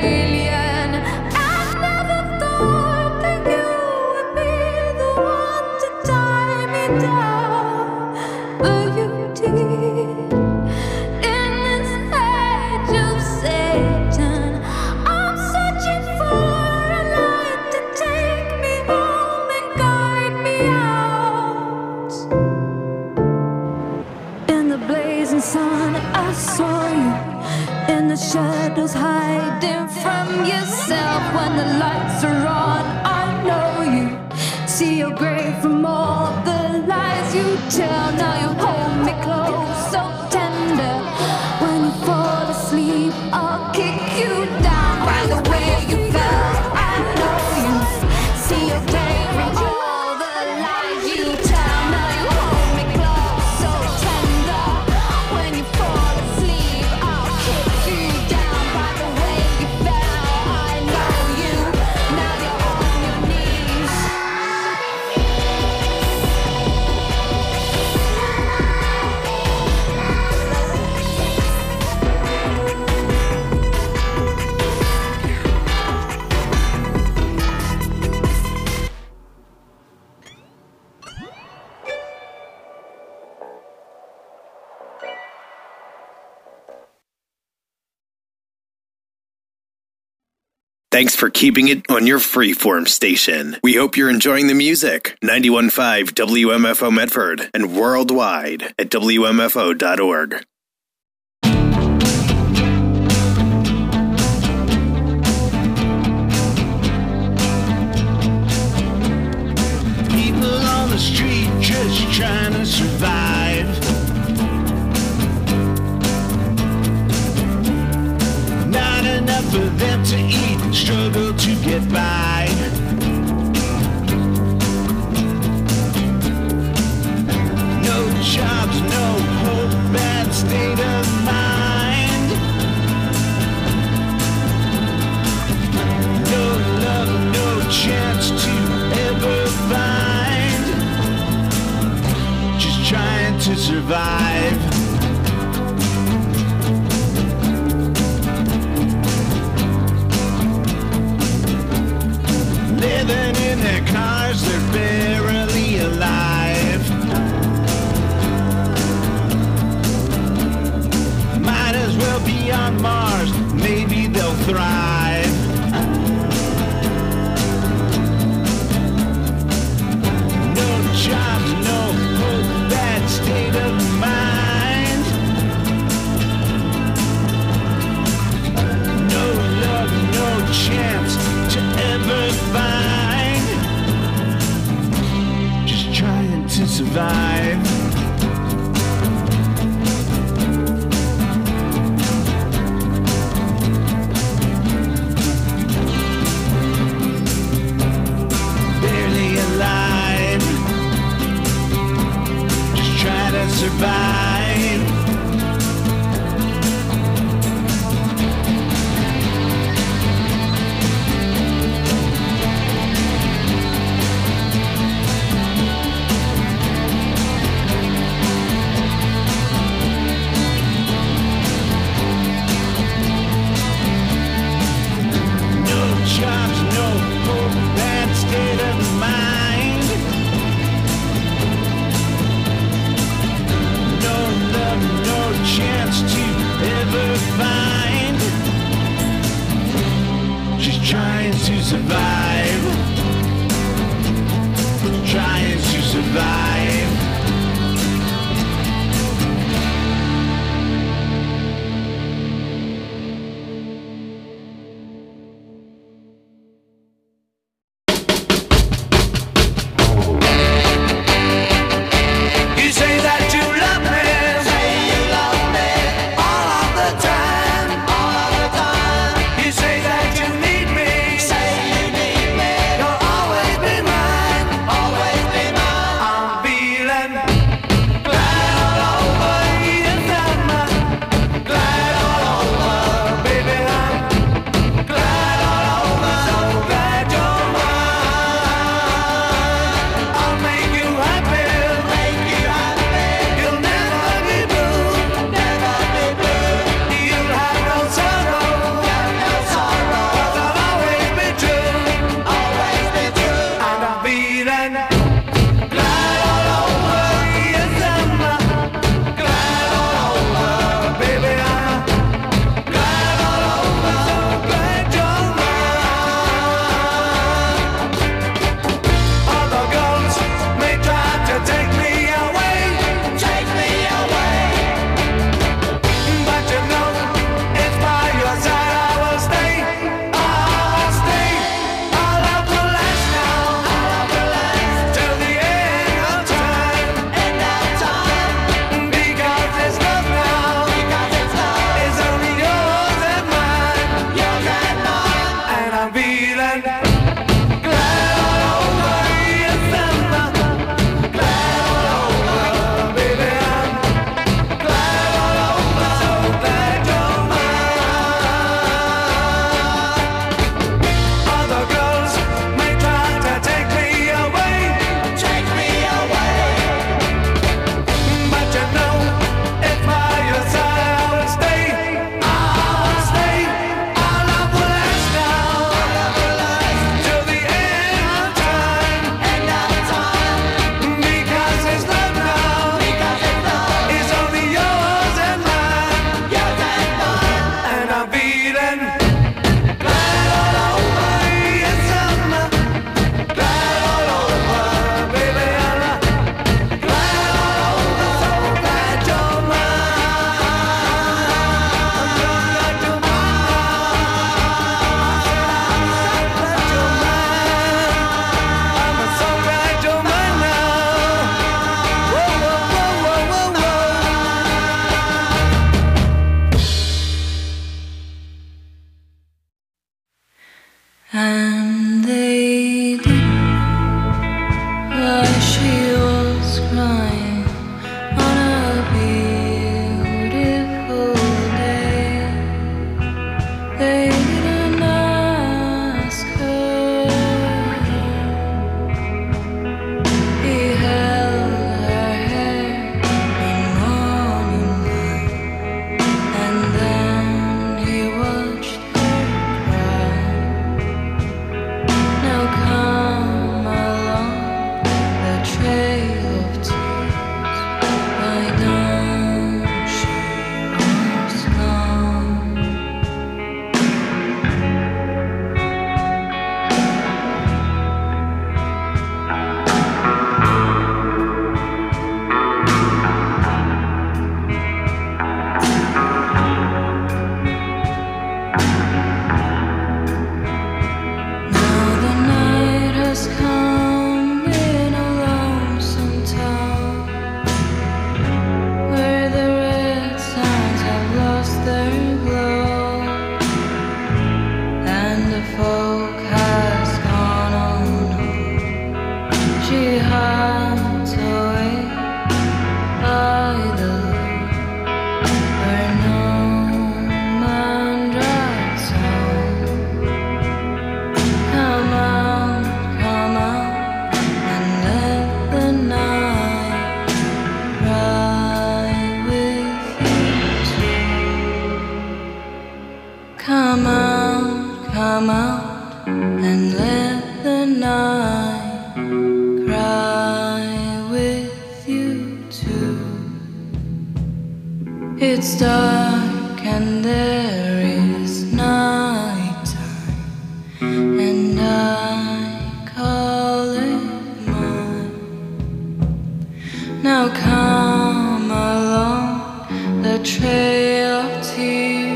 alien. I never thought that you would be the one to tie me down, but you did. In this age of Satan, I'm searching for a light to take me home and guide me out. In the blazing sun, I saw you. In the shadows, hiding from yourself. When the lights are on, I know you. See your grave from all the lies you tell. Now you hold me close, so tender. When you fall asleep, I'll kick you down. By the way you fell, I know you. See your grave from all the lies you tell. Now you hold me close, so tender. When you fall asleep, I'll kick you down. By the way you fell, I know you. Now you're on your knees. Thanks for keeping it on your freeform station. We hope you're enjoying the music. 91.5 WMFO Medford and worldwide at WMFO.org. People on the street just trying to survive. Not enough for them to eat, struggle to get by. No jobs, no hope, bad state of mind. No love, no chance to ever find. Just trying to survive. Living in their cars, they're barely alive. Might as well be on Mars, maybe they'll thrive. No jobs, no hope, bad state of mind. No love, no chance to ever find. Just trying to survive. Barely alive. Just trying to survive. Jobs, no hope, bad state of mind. No love, no chance to ever find. Just trying to survive. Trying to survive. You say that you love me. Say you love me all of the time. All of the time. You say that you need me. Say you need And they didn't, while she was crying on a beautiful day. They didn't ask her. He held her hair in morning light, and then he watched her cry. Now come along the trail of tears. Why don't she was gone? Now the night has come in a lonesome town, where the red signs have lost their glow, and the folk has gone on home. She hides away by the lake, where no man drives home. Come out, and let the night ride with you too. Come out, and let the night cry with you too. It's dark and there is nighttime, and I call it mine. Now come along the trail of tears.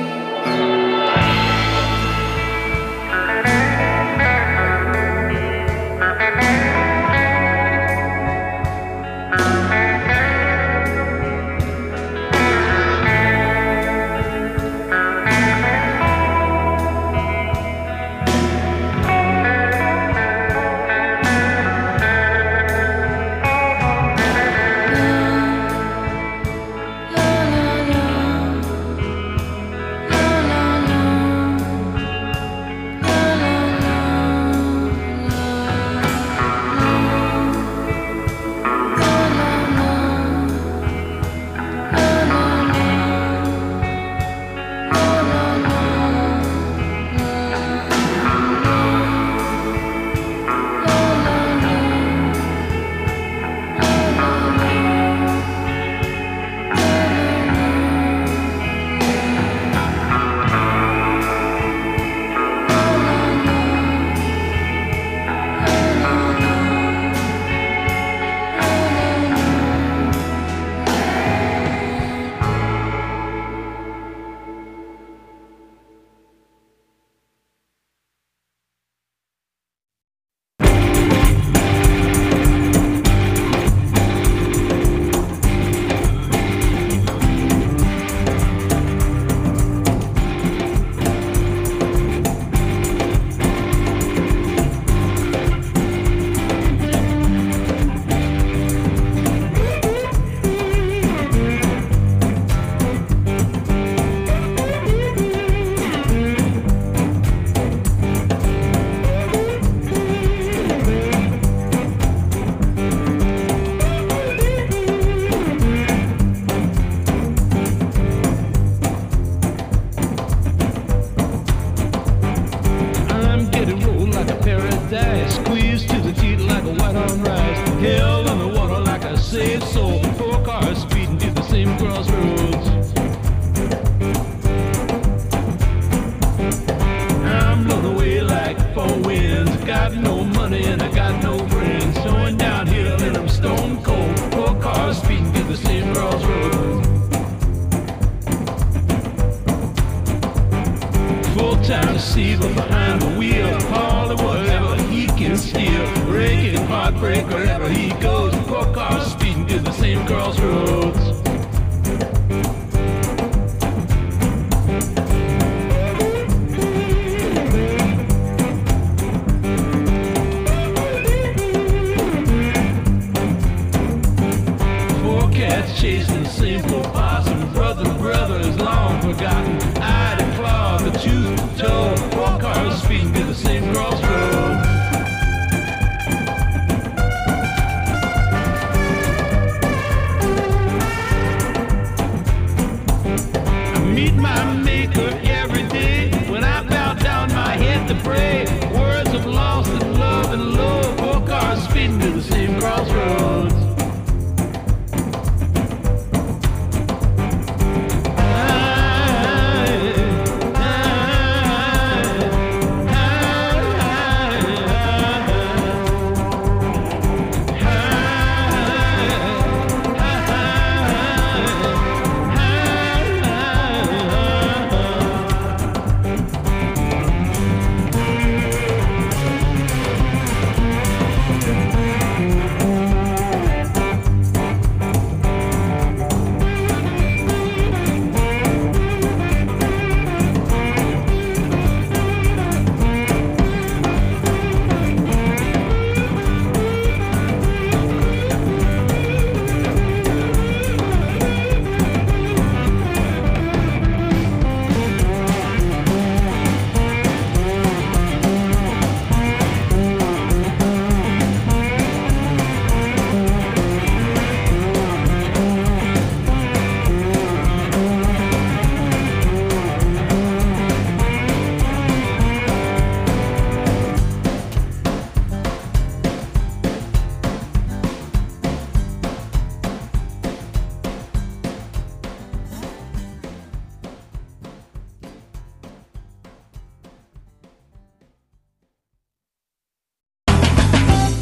receiver behind the wheel. Hauling whatever he can steal. Breaking heartbreak wherever he goes. Poor cars speeding to the same crossroads.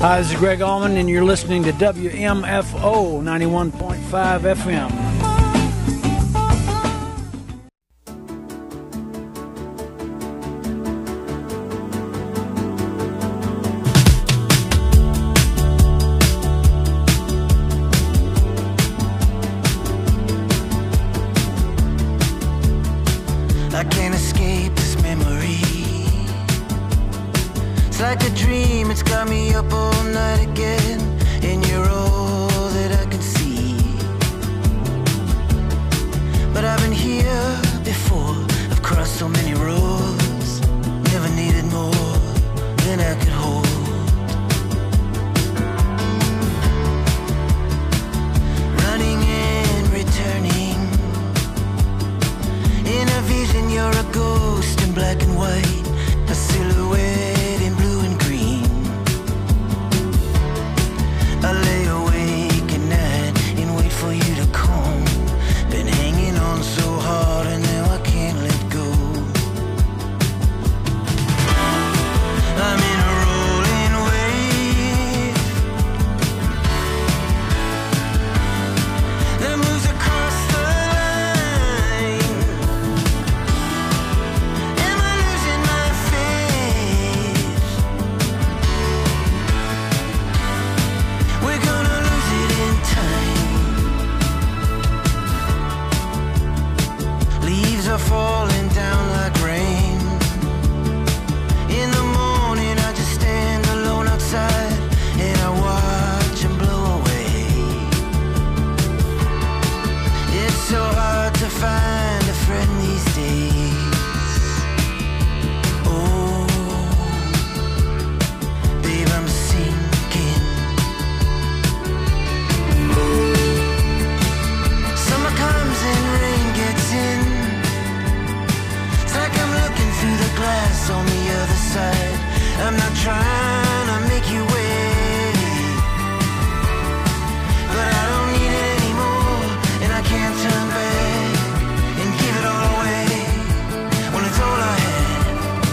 Hi, this is Greg Allman, and you're listening to WMFO 91.5 FM. I can't escape this memory. It's like a dream, it's got me up all night again. And you're all that I can see. But I've been here before, I've crossed so many roads. Never needed more than I could hold. Running and returning. In a vision you're a ghost in black and white. A silhouette in blue and green. I lay awake at night and wait for you to come. Been hanging on so hard and now I can't let go. I'm in a rolling wave that moves across the line. Am I losing my faith? We're gonna lose it in time. Leaves are falling down like rain. In the morning I just stand alone outside and I watch them blow away. It's so hard to find a friend these days. Oh, babe, I'm sinking. Summer comes and rain gets in. It's like I'm looking through the glass on the other side. I'm not trying to make you wait, but I don't need it anymore, and I can't turn back and give it all away when it's all I had.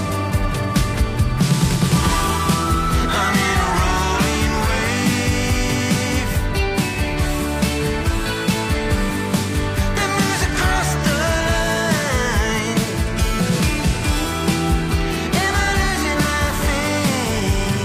I'm in a rolling wave that moves across the line. Am I losing my faith?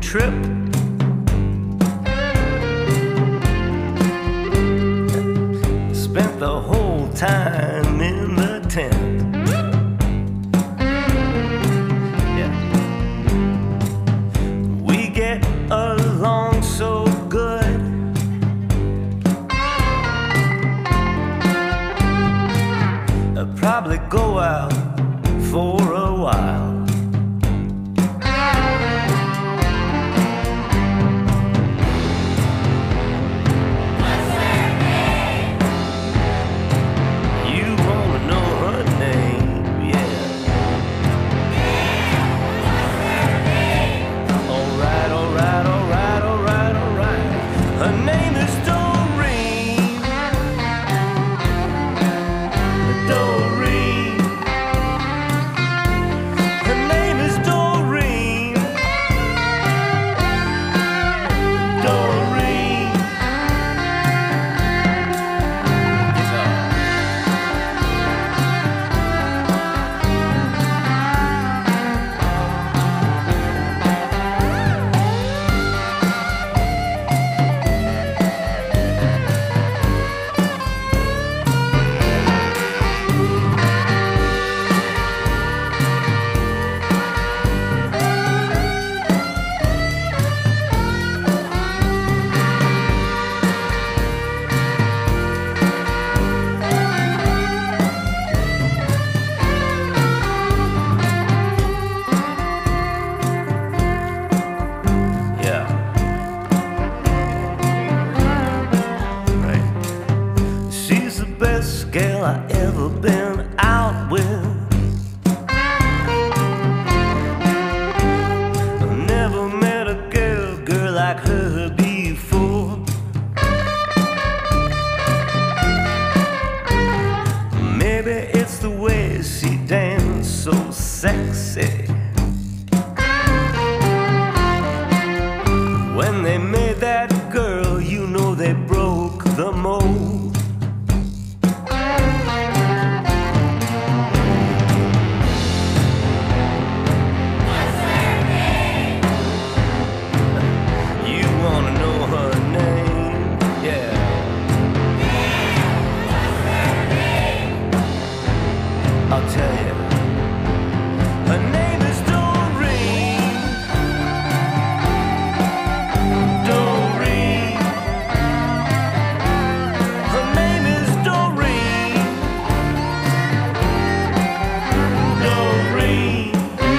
trip. Spent the whole time in the tent. Yeah. We get along so good. I'll probably go out for a while. Girl I ever been out with. I never met a girl like her before. Maybe it's the way she danced so sexy. When they made that girl, you know they broke the mold. I'll tell you, her name is Doreen. Doreen. Her name is Doreen. Doreen.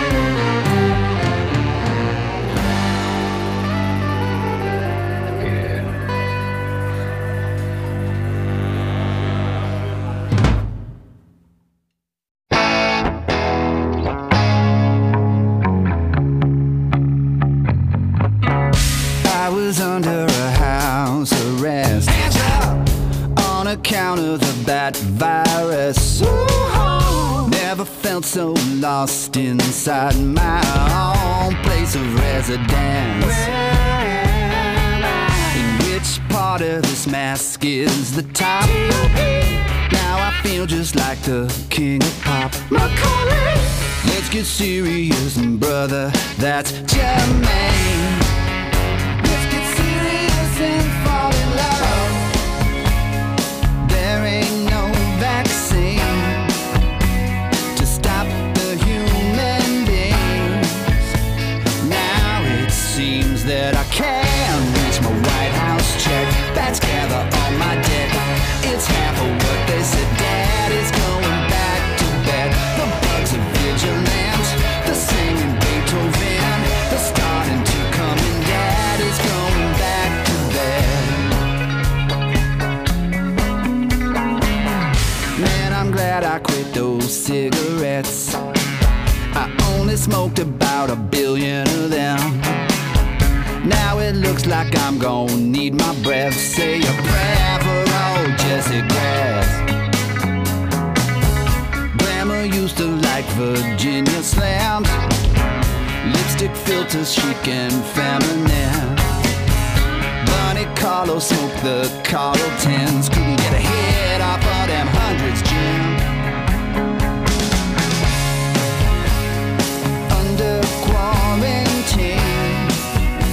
Under a house arrest on account of the bat virus. Never felt so lost inside my own place of residence. In which part of this mask is the top? Now I feel just like the king of pop. Let's get serious, brother, that's Jermaine. And fall in love. There ain't no vaccine to stop the human beings. Now it seems that I can reach my White House check. Bats gather on my deck. It's half of what they said. Dad is going back to bed. The bugs are vigilant. The singing Beethoven. The starting to come in. Dad is going back to man, I'm glad I quit those cigarettes. I only smoked about 1 billion of them. Now it looks like I'm gonna need my breath. Say a prayer for old Jesse Grass. Grandma used to like Virginia slams. Lipstick filters chic and feminine. Bunny Carlos smoked the Carlo 10s. Couldn't get a hit off all them hundreds, Jim. Under quarantine,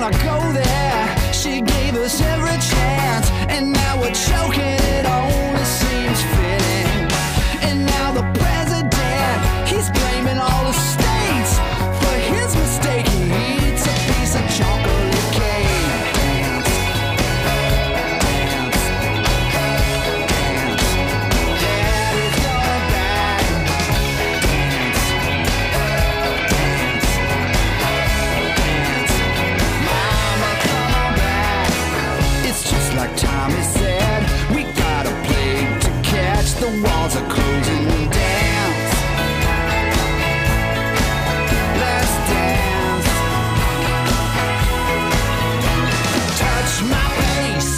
wanna go there. She gave us every chance, and now we're choking. It only seems fitting. And now the president, he's blaming all the states for his mistake. He eats a piece of chocolate cake. Dance, dance, dance. Daddy's going back. Dance, dance, dance. Mama, come on back. It's just like Tommy said. We got a plague to catch. The walls are closing. Dance. Let's dance. Touch my face.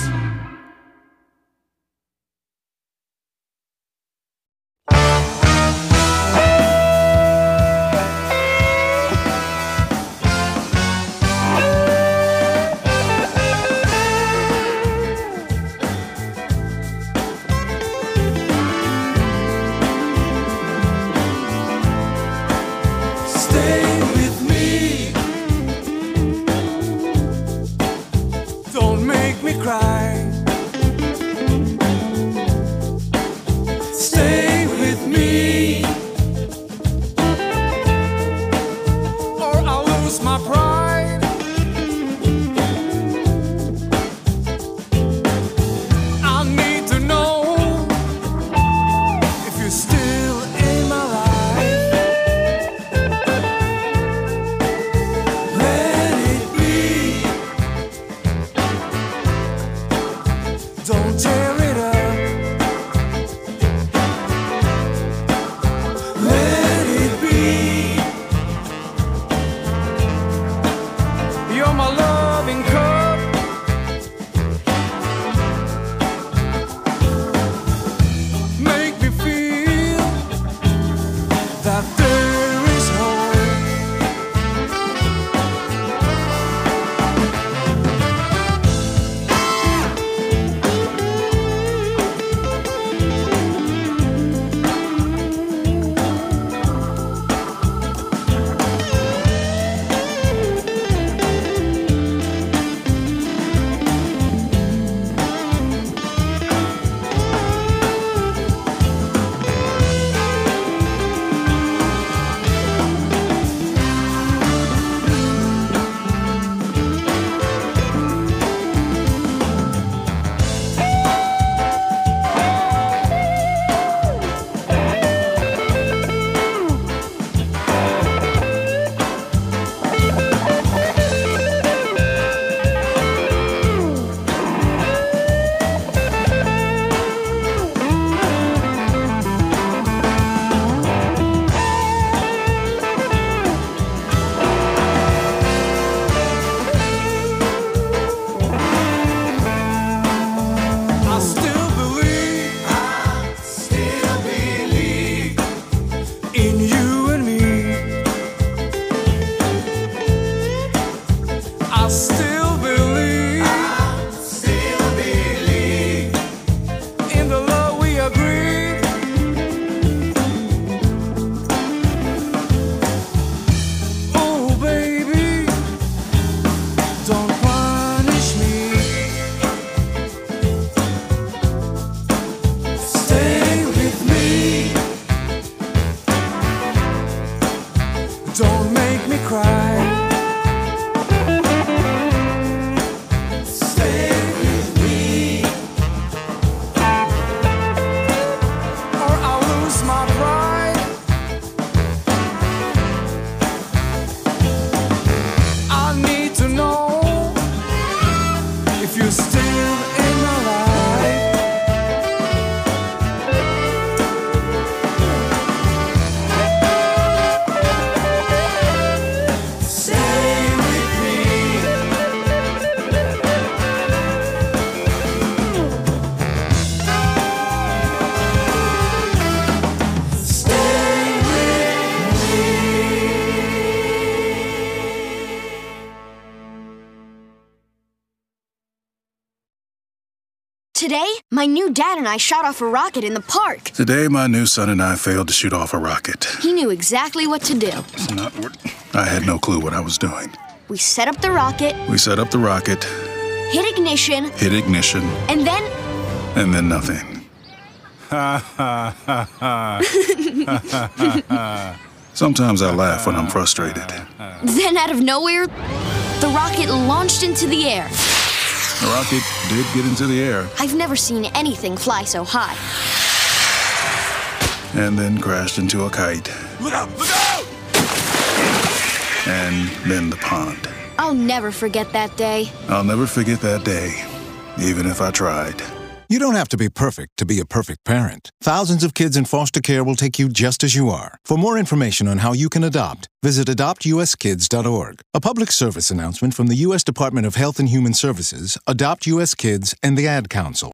Stay with me. Don't make me cry. Stay with me, or I'll lose my pride. I need to know if you're still in my life. Let it be. Don't tear it up. Let it be. You're my loving cup. Make me feel that there is hope. I still believe in you and me. I still believe in the love we agreed. Oh baby, don't punish me. Stay with me. Don't make me cry. Stay with me, or I'll lose my pride. I need to know if you're still in my life. Stay with me. Stay with me. Today, my new dad and I shot off a rocket in the park. Today, my new son and I failed to shoot off a rocket. He knew exactly what to do. I had no clue what I was doing. We set up the rocket. We set up the rocket, Hit ignition. hit ignition, And then... and then nothing. Ha ha ha ha. Sometimes I laugh when I'm frustrated. Then out of nowhere, the rocket launched into the air. The rocket did get into the air I've never seen anything fly so high. and then crashed into a kite. Look out! Look out! And then the pond. I'll never forget that day. I'll never forget that day, even if I tried. You don't have to be perfect to be a perfect parent. Thousands of kids in foster care will take you just as you are. For more information on how you can adopt, visit adoptuskids.org. A public service announcement from the U.S. Department of Health and Human Services, Adopt U.S. Kids, and the Ad Council.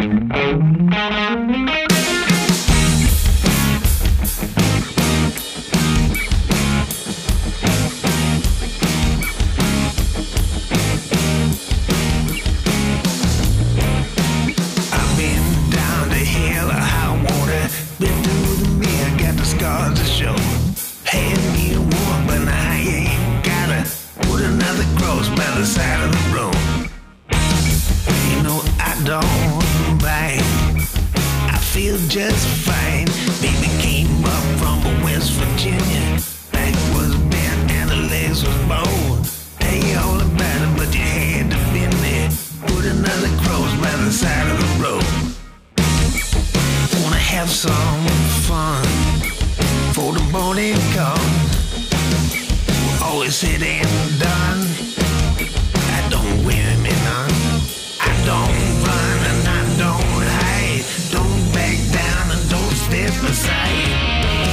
Just fine. Baby came up from West Virginia. Back was bent and the legs was bowed. Tell you all about it, but you had to been there. Put another cross by the side of the road. Wanna have some fun for the morning comes. Always said and done. I don't wear me none. I don't run and I don't hide. Don't back down and don't step aside.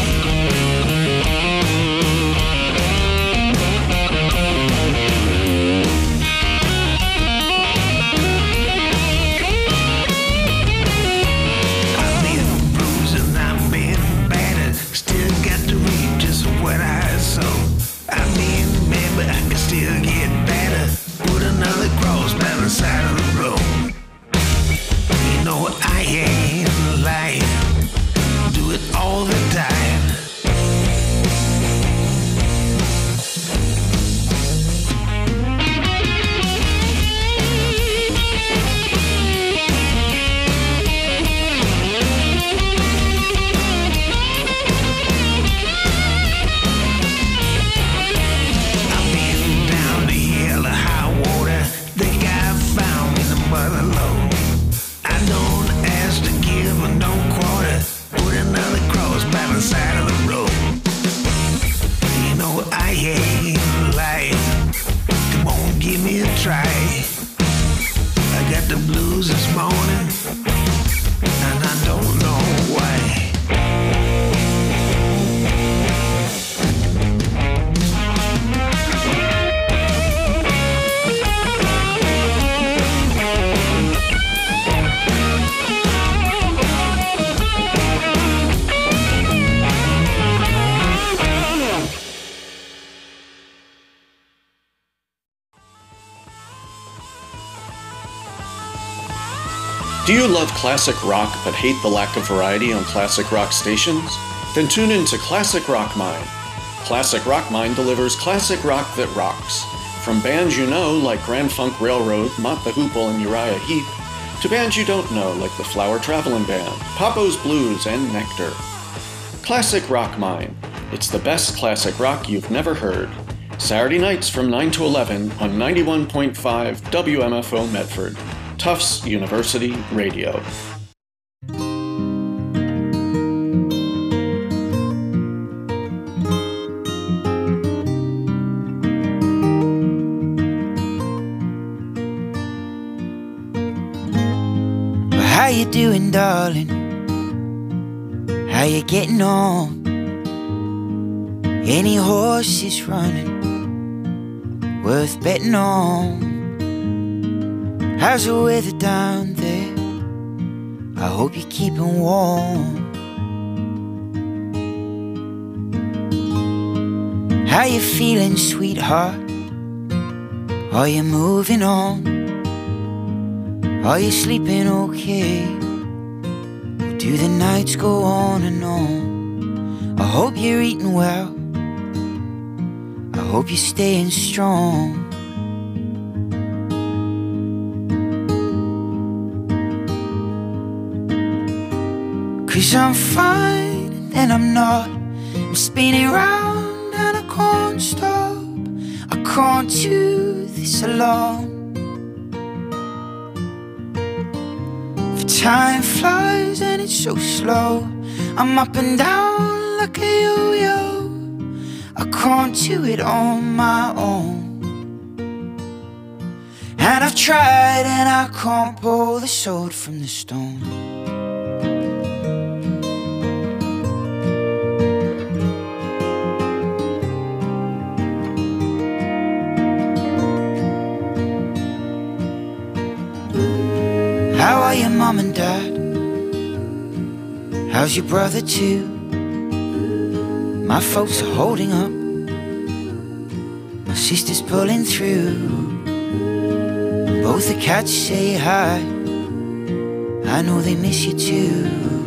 I've been bruised and I've been battered. Still got to reap just what I sow. I've been bad, but I can still get better. Put another cross by the side of the road. You know I ain't lying. Do it all the time. I've been down to hell or high water. Think I found me the mother load. I don't ask to give or no quarter. Put another cross by the side of the road. You know I ain't lying. Come on, give me a try. I got the blues this morning, and I don't know why. Do you love classic rock but hate the lack of variety on classic rock stations? Then tune in to Classic Rock Mine. Classic Rock Mine delivers classic rock that rocks. From bands you know like Grand Funk Railroad, Mott the Hoople, and Uriah Heep, to bands you don't know like the Flower Travelin' Band, Papo's Blues, and Nectar. Classic Rock Mine. It's the best classic rock you've never heard. Saturday nights from 9 to 11 on 91.5 WMFO Medford. Tufts University Radio. How you doing, darling? How you getting on? Any horses running worth betting on? How's the weather down there? I hope you're keeping warm. How you feeling, sweetheart? Are you moving on? Are you sleeping okay? Or do the nights go on and on? I hope you're eating well. I hope you're staying strong. 'Cause I'm fine and I'm not. I'm spinning round and I can't stop. I can't do this alone. For time flies and it's so slow. I'm up and down like a yo-yo. I can't do it on my own. And I've tried and I can't pull the sword from the stone. How are your mom and dad? How's your brother too? My folks are holding up, my sister's pulling through. Both the cats say hi, I know they miss you too.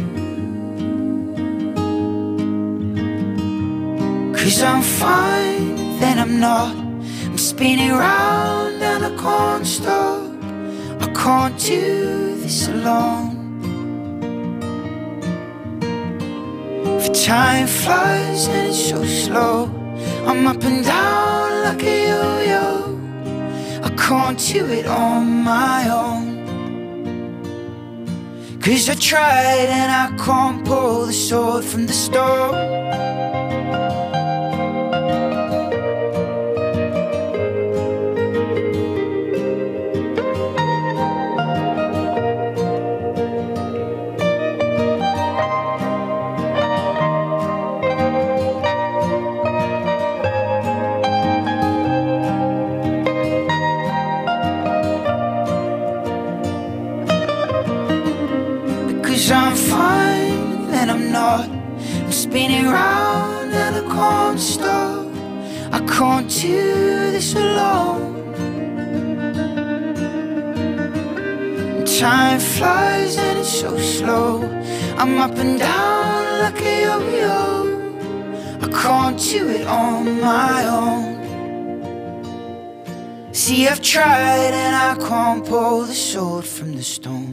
'Cause I'm fine, then I'm not. I'm spinning round and I can't stop. I can't do this alone. For time flies and it's so slow. I'm up and down like a yo-yo. I can't do it on my own. 'Cause I tried and I can't pull the sword from the stone. I'm fine, then I'm not. I'm spinning round and I can't stop. I can't do this alone. Time flies and it's so slow. I'm up and down like a yo-yo. I can't do it on my own. See, I've tried and I can't pull the sword from the stone.